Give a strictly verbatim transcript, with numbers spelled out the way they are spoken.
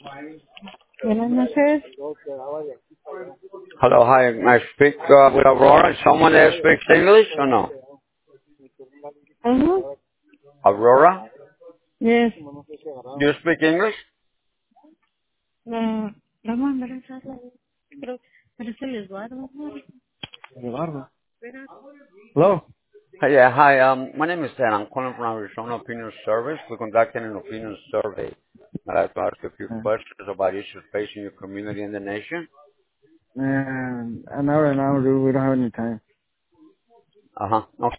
Buenas noches. Hello, hi. I speak uh, with Aurora. Someone there speaks English or no? Ajá. Aurora, Yes. do you speak English? La, la mamá de esa, la- pero, pero es el Eduardo, ¿no? Eduardo. Espera. Hello. Hey, yeah, hi. Um, my name is Dan. I'm calling from Arizona Opinion Service. We're conducting an opinion survey. I'd like to ask a few Uh, questions about issues facing your community and the nation. and an hour an hour, dude. We don't have any time. Uh-huh.